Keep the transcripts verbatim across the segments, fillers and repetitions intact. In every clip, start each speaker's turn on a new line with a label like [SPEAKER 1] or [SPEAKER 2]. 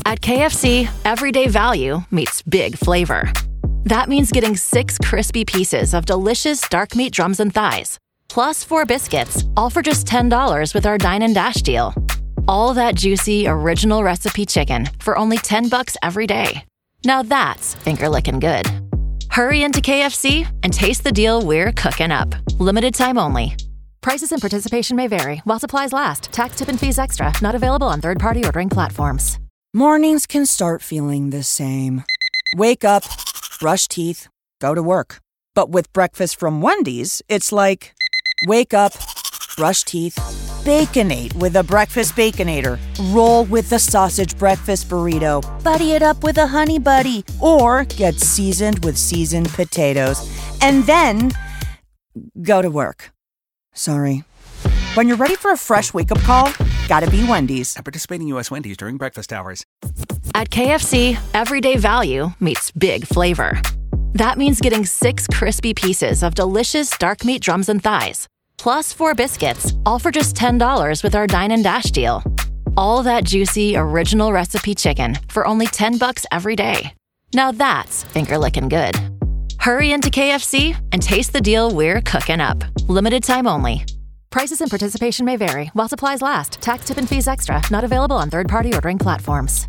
[SPEAKER 1] At K F C, everyday value meets big flavor. That means getting six crispy pieces of delicious dark meat drums and thighs, plus four biscuits, all for just ten dollars with our Dine and Dash deal. All that juicy, original recipe chicken for only ten bucks every day. Now that's finger-licking good. Hurry into K F C and taste the deal we're cooking up. Limited time only. Prices and participation may vary while supplies last. Tax, tip, and fees extra. Not available on third-party ordering platforms.
[SPEAKER 2] Mornings can start feeling the same. Wake up, brush teeth, go to work. But with breakfast from Wendy's, it's like, wake up, brush teeth, Baconate with a breakfast Baconator. Roll with the sausage breakfast burrito. Buddy it up with a honey buddy. Or get seasoned with seasoned potatoes. And then go to work. Sorry. When you're ready for a fresh wake-up call, gotta be Wendy's.
[SPEAKER 3] At participating U S Wendy's during breakfast hours.
[SPEAKER 1] At K F C, everyday value meets big flavor. That means getting six crispy pieces of delicious dark meat drums and thighs, plus four biscuits, all for just ten dollars with our Dine and Dash deal. All that juicy, original recipe chicken for only ten bucks every day. Now that's finger-licking good. Hurry into K F C and taste the deal we're cooking up. Limited time only. Prices and participation may vary while supplies last. Tax, tip, and fees extra. Not available on third-party ordering platforms.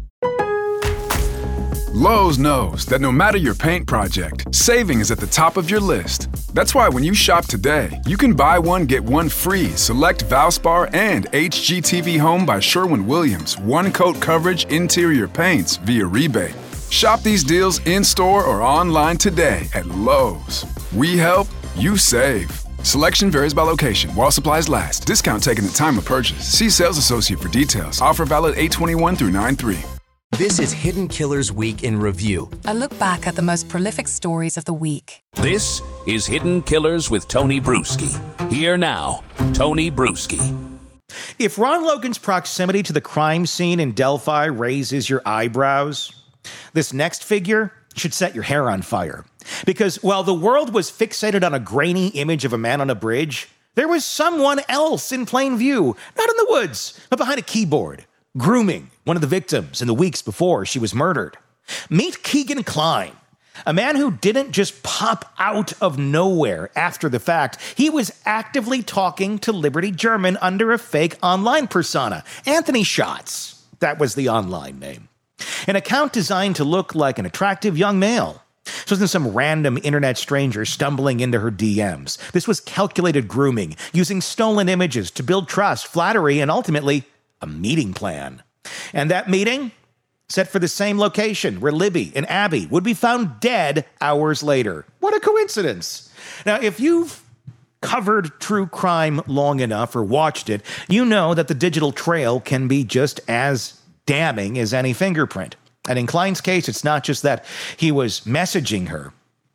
[SPEAKER 4] Lowe's knows that no matter your paint project, saving is at the top of your list. That's why when you shop today, you can buy one, get one free select Valspar and H G T V Home by Sherwin-Williams one-coat coverage interior paints via rebate. Shop these deals in-store or online today at Lowe's. We help, you save. Selection varies by location. While supplies last. Discount taken at time of purchase. See sales associate for details. Offer valid eight twenty-one through nine three.
[SPEAKER 5] This is Hidden Killers Week in Review.
[SPEAKER 6] A look back at the most prolific stories of the week.
[SPEAKER 7] This is Hidden Killers with Tony Bruschi. Here now, Tony Bruschi.
[SPEAKER 8] If Ron Logan's proximity to the crime scene in Delphi raises your eyebrows, this next figure should set your hair on fire. Because while the world was fixated on a grainy image of a man on a bridge, there was someone else in plain view, not in the woods, but behind a keyboard, grooming one of the victims in the weeks before she was murdered. Meet Keegan Kline, a man who didn't just pop out of nowhere after the fact. He was actively talking to Liberty German under a fake online persona, Anthony Schatz. That was the online name. An account designed to look like an attractive young male. This wasn't some random internet stranger stumbling into her D Ms. This was calculated grooming, using stolen images to build trust, flattery, and ultimately, a meeting plan. And that meeting? Set for the same location where Libby and Abby would be found dead hours later. What a coincidence. Now, if you've covered true crime long enough or watched it, you know that the digital trail can be just as damning as any fingerprint. And in Kline's case, it's not just that he was messaging her.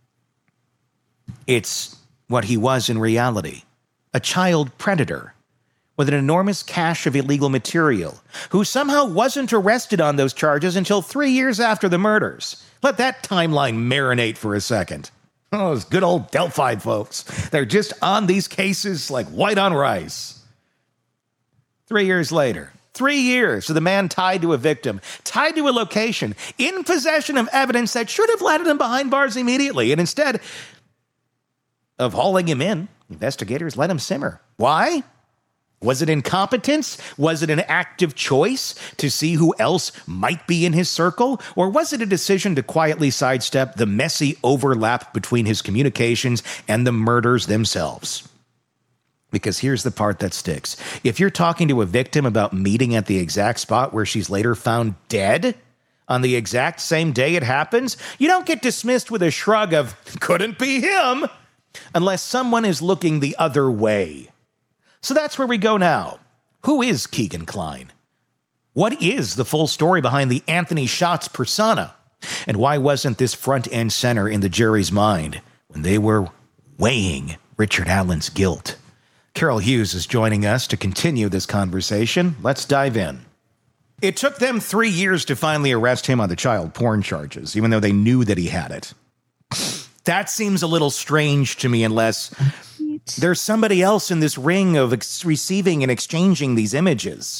[SPEAKER 8] It's what he was in reality. A child predator with an enormous cache of illegal material, who somehow wasn't arrested on those charges until three years after the murders. Let that timeline marinate for a second. Oh, those good old Delphi folks. They're just on these cases like white on rice. Three years later. Three years for the man tied to a victim, tied to a location, in possession of evidence that should have landed him behind bars immediately. And instead of hauling him in, investigators let him simmer. Why? Was it incompetence? Was it an active choice to see who else might be in his circle? Or was it a decision to quietly sidestep the messy overlap between his communications and the murders themselves? Because here's the part that sticks. If you're talking to a victim about meeting at the exact spot where she's later found dead, on the exact same day it happens, you don't get dismissed with a shrug of, couldn't be him, unless someone is looking the other way. So that's where we go now. Who is Keegan Kline? What is the full story behind the Anthony Schatz persona? And why wasn't this front and center in the jury's mind when they were weighing Richard Allen's guilt? Carol Hughes is joining us to continue this conversation. Let's dive in. It took them three years to finally arrest him on the child porn charges, even though they knew that he had it. That seems a little strange to me unless there's somebody else in this ring of ex- receiving and exchanging these images.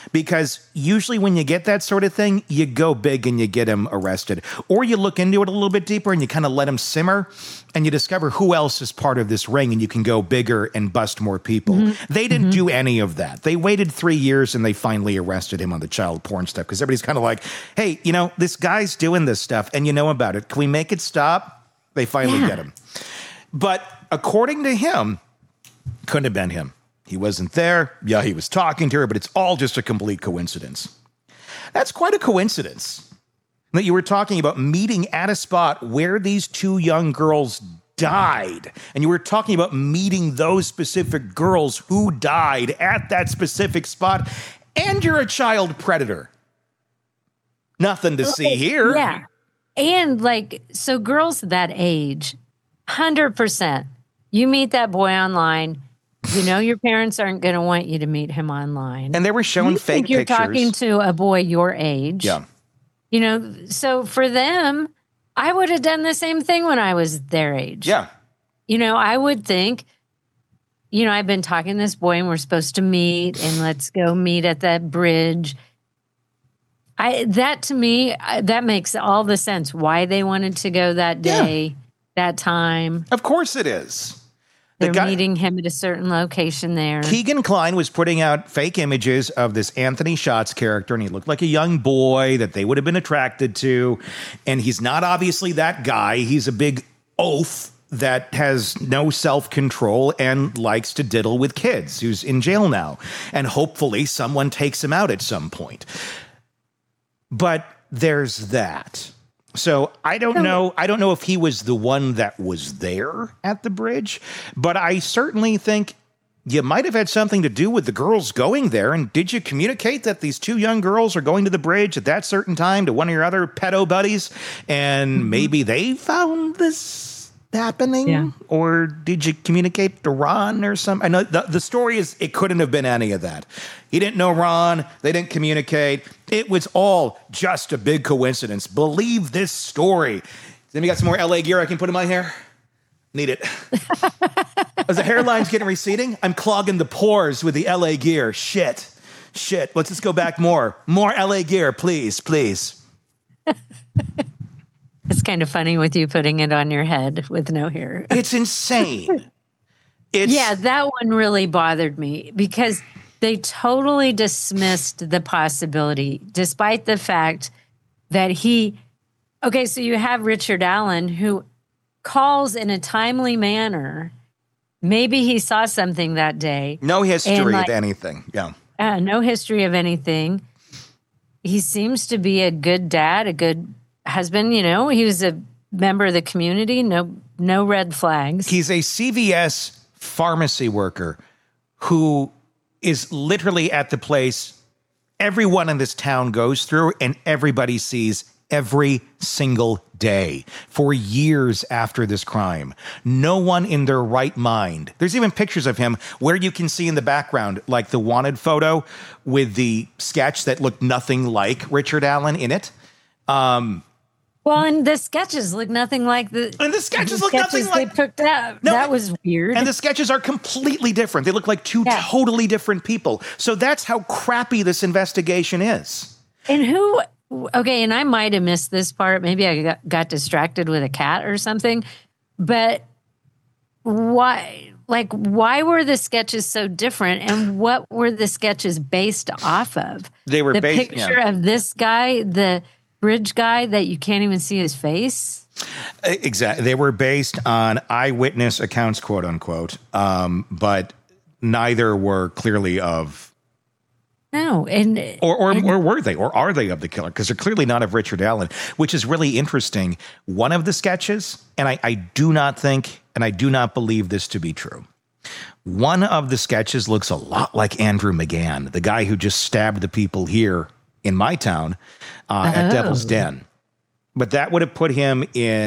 [SPEAKER 8] Because usually when you get that sort of thing, you go big and you get him arrested. Or you look into it a little bit deeper and you kind of let him simmer and you discover who else is part of this ring and you can go bigger and bust more people. Mm-hmm. They didn't mm-hmm. do any of that. They waited three years and they finally arrested him on the child porn stuff because everybody's kind of like, hey, you know, this guy's doing this stuff and you know about it. Can we make it stop? They finally yeah. get him. But according to him, couldn't have been him. He wasn't there. Yeah, he was talking to her, but it's all just a complete coincidence. That's quite a coincidence that you were talking about meeting at a spot where these two young girls died. And you were talking about meeting those specific girls who died at that specific spot. And you're a child predator. Nothing to see here.
[SPEAKER 9] Yeah. And like, so girls that age, one hundred percent, you meet that boy online. You know your parents aren't going to want you to meet him online.
[SPEAKER 8] And they were showing
[SPEAKER 9] you
[SPEAKER 8] fake
[SPEAKER 9] think you're
[SPEAKER 8] pictures. You're
[SPEAKER 9] talking to a boy your age.
[SPEAKER 8] Yeah.
[SPEAKER 9] You know, so for them, I would have done the same thing when I was their age.
[SPEAKER 8] Yeah.
[SPEAKER 9] You know, I would think, you know, I've been talking to this boy and we're supposed to meet and let's go meet at that bridge. I that to me, that makes all the sense why they wanted to go that day, yeah. that time.
[SPEAKER 8] Of course it is.
[SPEAKER 9] They're guy, meeting him at a certain location there.
[SPEAKER 8] Keegan Kline was putting out fake images of this Anthony Schatz character, and he looked like a young boy that they would have been attracted to. And he's not obviously that guy. He's a big oaf that has no self-control and likes to diddle with kids, who's in jail now. And hopefully someone takes him out at some point. But there's that. So I don't know. I don't know if he was the one that was there at the bridge, but I certainly think you might have had something to do with the girls going there. And did you communicate that these two young girls are going to the bridge at that certain time to one of your other pedo buddies? And mm-hmm. maybe they found this happening?
[SPEAKER 9] Yeah.
[SPEAKER 8] Or did you communicate to Ron or something? I know the, the story is it couldn't have been any of that. He didn't know Ron. They didn't communicate. It was all just a big coincidence. Believe this story. Then we got some more L A gear I can put in my hair. Need it. As the hairline's getting receding, I'm clogging the pores with the L A gear. Shit. Shit. Let's just go back more. More L A gear, please, please.
[SPEAKER 9] It's kind of funny with you putting it on your head with no hair.
[SPEAKER 8] It's insane. It's
[SPEAKER 9] yeah, that one really bothered me because they totally dismissed the possibility, despite the fact that he, okay, so you have Richard Allen who calls in a timely manner. Maybe he saw something that day.
[SPEAKER 8] No history
[SPEAKER 9] like,
[SPEAKER 8] of anything. Yeah.
[SPEAKER 9] Uh, no history of anything. He seems to be a good dad, a good husband. You know, he was a member of the community. No, no red flags.
[SPEAKER 8] He's a C V S pharmacy worker who is literally at the place everyone in this town goes through and everybody sees every single day for years after this crime. No one in their right mind. There's even pictures of him where you can see in the background, like the wanted photo with the sketch that looked nothing like Richard Allen in it. Um,
[SPEAKER 9] Well, and the sketches look nothing like the
[SPEAKER 8] and the sketches
[SPEAKER 9] the
[SPEAKER 8] look
[SPEAKER 9] sketches
[SPEAKER 8] nothing like
[SPEAKER 9] they picked out. No, that was weird.
[SPEAKER 8] And the sketches are completely different. They look like two yeah. totally different people. So that's how crappy this investigation is.
[SPEAKER 9] And who? Okay, and I might have missed this part. Maybe I got, got distracted with a cat or something. But why? Like, why were the sketches so different? And what were the sketches based off of?
[SPEAKER 8] They were
[SPEAKER 9] the
[SPEAKER 8] based,
[SPEAKER 9] picture
[SPEAKER 8] yeah.
[SPEAKER 9] of this guy, the bridge guy that you can't even see his face.
[SPEAKER 8] Exactly. They were based on eyewitness accounts, quote unquote, um, but neither were clearly of.
[SPEAKER 9] No, and
[SPEAKER 8] or or,
[SPEAKER 9] and,
[SPEAKER 8] or were they, or are they of the killer? Because they're clearly not of Richard Allen, which is really interesting. One of the sketches, and I, I do not think, and I do not believe this to be true. One of the sketches looks a lot like Andrew McGann, the guy who just stabbed the people here in my town uh, oh. at Devil's Den. But that would have put him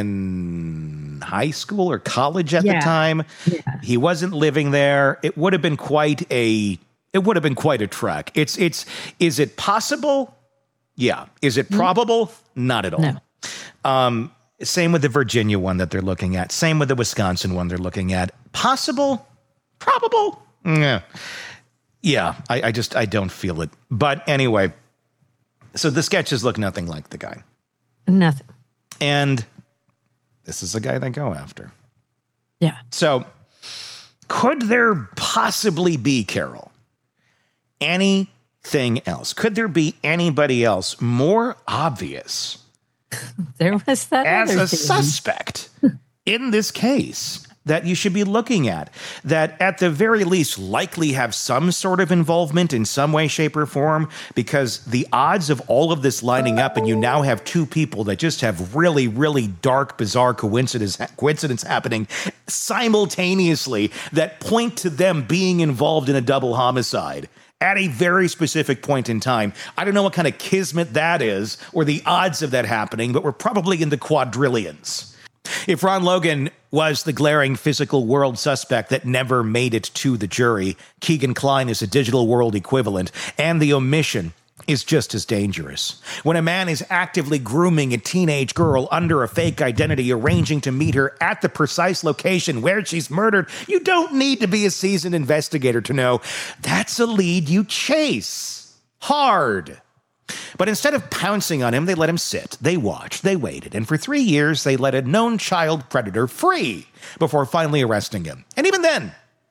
[SPEAKER 8] in high school or college at yeah. the time. Yeah. He wasn't living there. It would have been quite a it would have been quite a trek. It's it's is it possible? Yeah. Is it probable? Not at all.
[SPEAKER 9] No.
[SPEAKER 8] Um, same with the Virginia one that they're looking at. Same with the Wisconsin one they're looking at. Possible? Probable? Yeah. Yeah, I, I just, I don't feel it. But anyway, so the sketches look nothing like the guy.
[SPEAKER 9] Nothing.
[SPEAKER 8] And this is the guy they go after.
[SPEAKER 9] Yeah.
[SPEAKER 8] So could there possibly be, Carol, anything else? Could there be anybody else more obvious
[SPEAKER 9] there was that
[SPEAKER 8] as
[SPEAKER 9] other
[SPEAKER 8] a
[SPEAKER 9] thing.
[SPEAKER 8] suspect in this case that you should be looking at, that at the very least likely have some sort of involvement in some way, shape, or form? Because the odds of all of this lining up, and you now have two people that just have really, really dark, bizarre coincidence, coincidence happening simultaneously that point to them being involved in a double homicide at a very specific point in time. I don't know what kind of kismet that is or the odds of that happening, but we're probably in the quadrillions. If Ron Logan was the glaring physical world suspect that never made it to the jury, Keegan Kline is a digital world equivalent, and the omission is just as dangerous. When a man is actively grooming a teenage girl under a fake identity, arranging to meet her at the precise location where she's murdered, you don't need to be a seasoned investigator to know that's a lead you chase hard. But instead of pouncing on him, they let him sit. They watched, they waited, and for three years, they let a known child predator free before finally arresting him. And even then,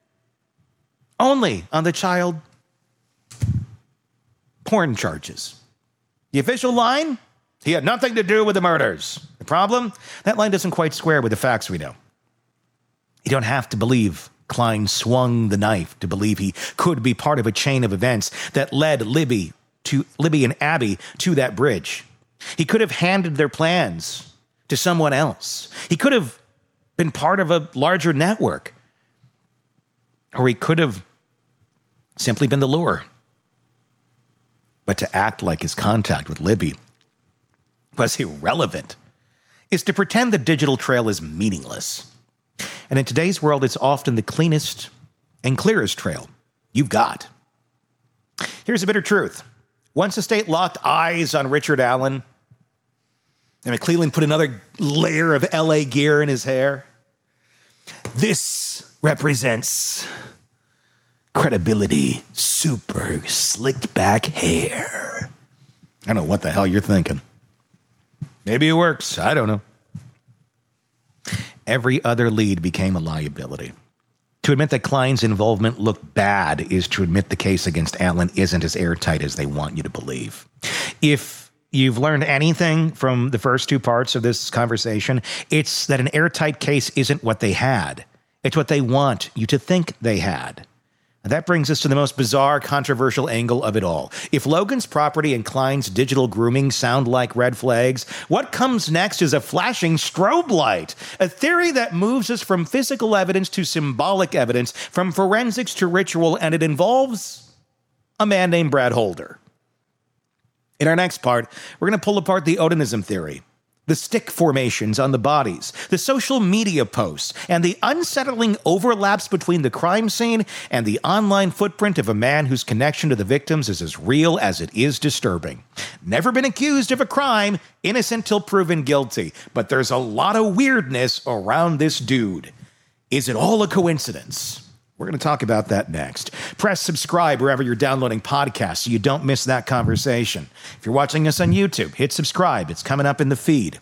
[SPEAKER 8] only on the child porn charges. The official line? He had nothing to do with the murders. The problem? That line doesn't quite square with the facts we know. You don't have to believe Kline swung the knife to believe he could be part of a chain of events that led Libby to Libby and Abby to that bridge. He could have handed their plans to someone else. He could have been part of a larger network. Or he could have simply been the lure. But to act like his contact with Libby was irrelevant is to pretend the digital trail is meaningless. And in today's world, it's often the cleanest and clearest trail you've got. Here's a bitter truth. Once the state locked eyes on Richard Allen, and McClellan put another layer of L A gear in his hair, this represents credibility, super slicked back hair. I don't know what the hell you're thinking. Maybe it works. I don't know. Every other lead became a liability. To admit that Kline's involvement looked bad is to admit the case against Allen isn't as airtight as they want you to believe. If you've learned anything from the first two parts of this conversation, it's that an airtight case isn't what they had. It's what they want you to think they had. And that brings us to the most bizarre, controversial angle of it all. If Logan's property and Kline's digital grooming sound like red flags, what comes next is a flashing strobe light, a theory that moves us from physical evidence to symbolic evidence, from forensics to ritual, and it involves a man named Brad Holder. In our next part, we're going to pull apart the Odinism theory, the stick formations on the bodies, the social media posts, and the unsettling overlaps between the crime scene and the online footprint of a man whose connection to the victims is as real as it is disturbing. Never been accused of a crime, innocent till proven guilty, but there's a lot of weirdness around this dude. Is it all a coincidence? We're going to talk about that next. Press subscribe wherever you're downloading podcasts so you don't miss that conversation. If you're watching us on YouTube, hit subscribe. It's coming up in the feed.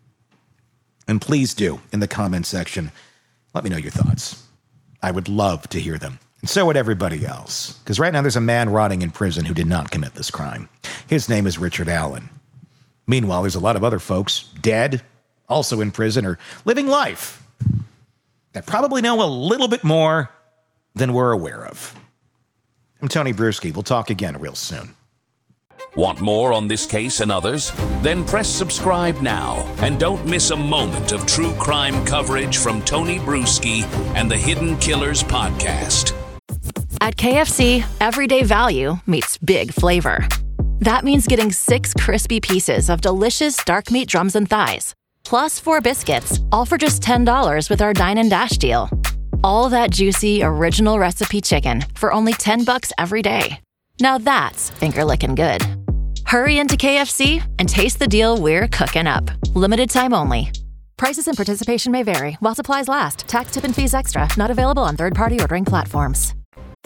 [SPEAKER 8] And please do, in the comment section, let me know your thoughts. I would love to hear them. And so would everybody else. Because right now there's a man rotting in prison who did not commit this crime. His name is Richard Allen. Meanwhile, there's a lot of other folks dead, also in prison, or living life that probably know a little bit more than we're aware of. I'm Tony Bruschi. We'll talk again real soon.
[SPEAKER 7] Want more on this case and others? Then press subscribe now and don't miss a moment of true crime coverage from Tony Bruschi and the Hidden Killers podcast.
[SPEAKER 1] At K F C, everyday value meets big flavor. That means getting six crispy pieces of delicious dark meat drums and thighs, plus four biscuits, all for just ten dollars with our Dine and Dash deal. All that juicy, original recipe chicken for only ten bucks every day. Now that's finger-licking good. Hurry into K F C and taste the deal we're cooking up. Limited time only. Prices and participation may vary while supplies last. Tax, tip, and fees extra. Not available on third-party ordering platforms.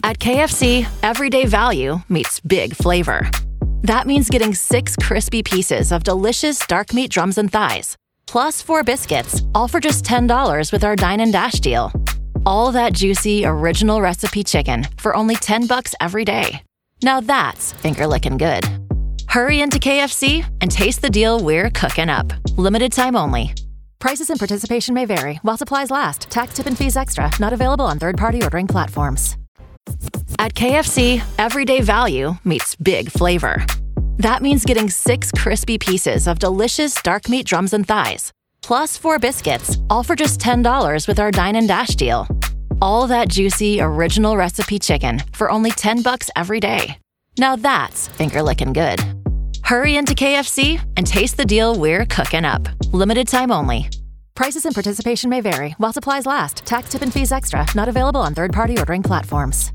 [SPEAKER 1] At K F C, everyday value meets big flavor. That means getting six crispy pieces of delicious dark meat drums and thighs, plus four biscuits, all for just ten dollars with our Dine and Dash deal. All that juicy, original recipe chicken for only ten bucks every day. Now that's finger-licking good. Hurry into K F C and taste the deal we're cooking up. Limited time only. Prices and participation may vary while supplies last. Tax, tip, and fees extra. Not available on third-party ordering platforms. At K F C, everyday value meets big flavor. That means getting six crispy pieces of delicious dark meat drums and thighs, plus four biscuits, all for just ten dollars with our Dine and Dash deal. All that juicy, original recipe chicken for only ten bucks every day. Now that's finger-licking good. Hurry into K F C and taste the deal we're cooking up. Limited time only. Prices and participation may vary while supplies last. Tax, tip, and fees extra. Not available on third-party ordering platforms.